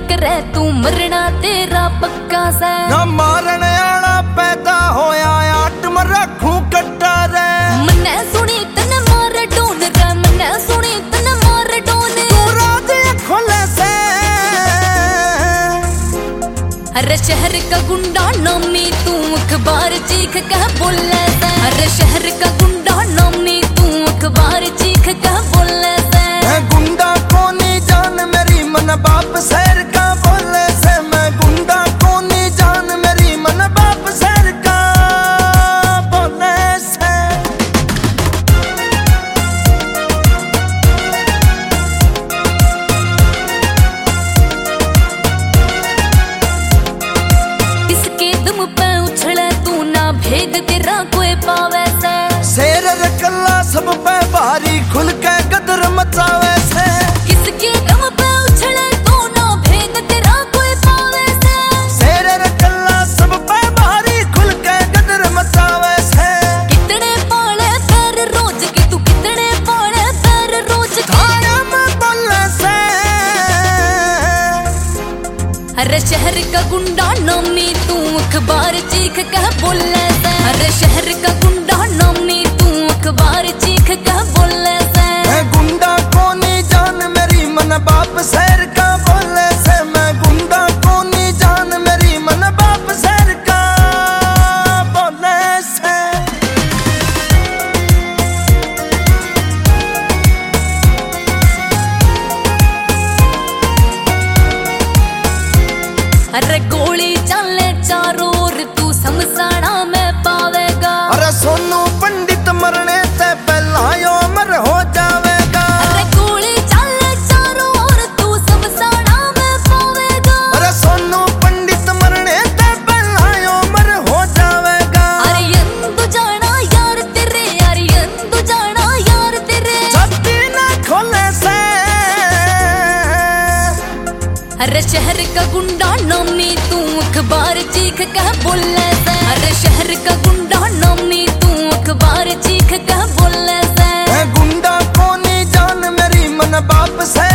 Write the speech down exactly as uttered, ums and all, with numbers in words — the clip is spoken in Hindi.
करे तू मरना तेरा पक्का से। ना मारने आला पैदा होया आट में रखूं कट्टा रे। मन्ने सुनी तन मार डोन रे, मन्ने सुनी तन मार डोन। तू रात खोले से अरे शहर का गुंडा नामी तू अखबार चीख कह बोले से। अरे शहर का गुंडा नामी तू अखबार चीख कह बोले से। मैं गुंडा कोनी जान मेरी मन बाप शहर का बोले से। मैं गुंडा कोनी जान मेरी मन बाप शहर का बोले से। किसके दम पे उछले तू ना भेद तेरा कोई पावे से। शेर रकल्ला सब पे भारी खुल के गदर मचावे से। किसके दम पे उछले तू ना भेद तेरा कोई पावे से। शेर रकल्ला सब पे भारी खुल के गदर मचावे से। कितने पाले पैर रोज के तू कितने पाले पैर रोज के। थाने में बोले से अरे शहर का गुंडा नामी तू अखबार चीख कह बोले से। अरे शहर का गुंडा नामी तू अखबार चीख कह बोले से। मैं गुंडा कोनी जान मेरी मन बाप शहर का बोले से। मैं गुंडा कोनी जान मेरी मन बाप शहर का बोले से। अरे गोली चले चारों ओर तू समसाना में पावेगा। अरे सोनू पंडित मरने से पहला यो अमर हो जावेगा। अरे गोली चले चारों ओर तू समसाना में पावेगा। अरे सोनू पंडित मरने से पहला यो अमर हो जावेगा। अरे यंदु जाना यार तेरे, अरे यंदु जाना यार तेरे। छत्ती न खोले से अरे शहर का गुंडा नामी तू अखबार चीख कह बोले से। अरे शहर का गुंडा नामी तू अखबार चीख कह बोले से। मैं गुंडा कोनी जान मेरी मन बाप से।